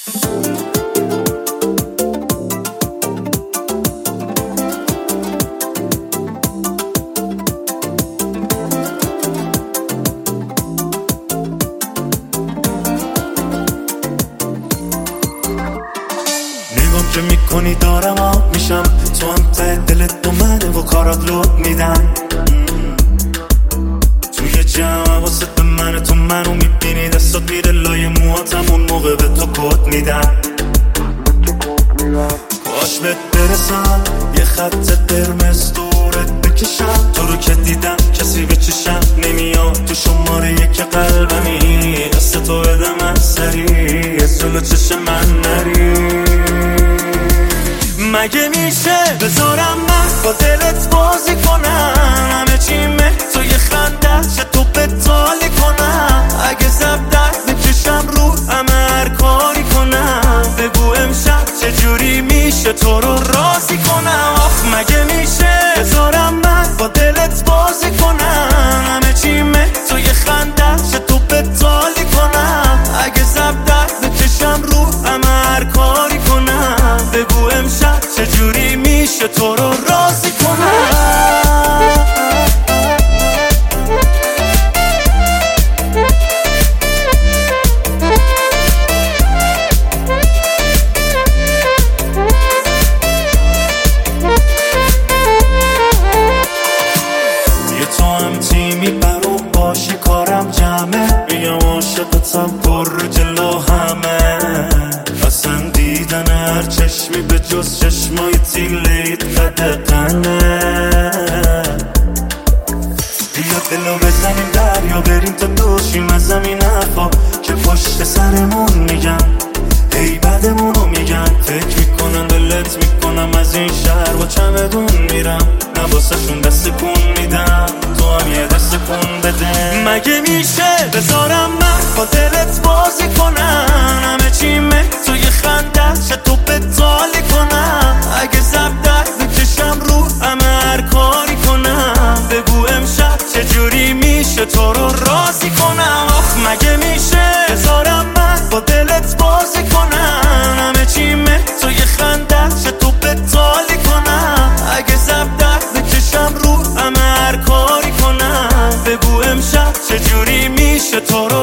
که میکنی دارم آب میشم، تو هم ته دلت با منه و کارات لود میدن. توی جمع واسه به منه، تو منو میبینی دستات میره لای موهاتم، اون موقع به تو کد میدن. باش بهت برسم یه خط قرمز دورت بکشم، تو رو که دیدم کسی به چشم نمیاد، تو شماره یک قلبمی، دست تو بدم از سری از جلو چشم من نری. مگه میشه بذارم من با دلت بازی کنم، همه چیمه تو یه خنده چه تو بتالی کنم، اگه زب درد بکشم رو همه هر کاری کنم، بگو امشب چجوری میشه تو رو راضی کنم. آخ مگه میشه بذارم من با دلت بازی کنم، همه چیمه تو یه خنده چه تو بتالی کنم، اگه زب درد بکشم رو همه هر کاری کنم، بگو امشب چجوری میشه تو رو راضی کنم. یه تو هم تیمی برو باشی کارم جمعه، میگم عاشقتم پر رو جلو همه، اصلا دیدن هر چشمی به جز چشمای تیلیت قدقنه. بیا دلو بزنیم دریا بریم تا دوشیم از زمین حرفا که پشت سرمون میگن، ای بدمونو میگن، فکر میکنن دلت میکنم از این شهر با چمدون میرم، نواسه شون دست کن میدم، تو هم یه دست کن بده. مگه میشه بذارم من با دلت بازی کنم، همه چیمه تو یه خنده چه تو بتالی کنم، اگه زب درد بکشم رو همه هر کاری کنم، بگو امشب چجوری میشه تو رو راضی کنم. آخ مگه میشه بذارم من با دلت بازی کنم، همه چیمه تو یه خنده چه تو بتالی کنم، اگه زب درد بکشم رو همه هر کاری کنم، بگو امشب چجوری میشه تو رو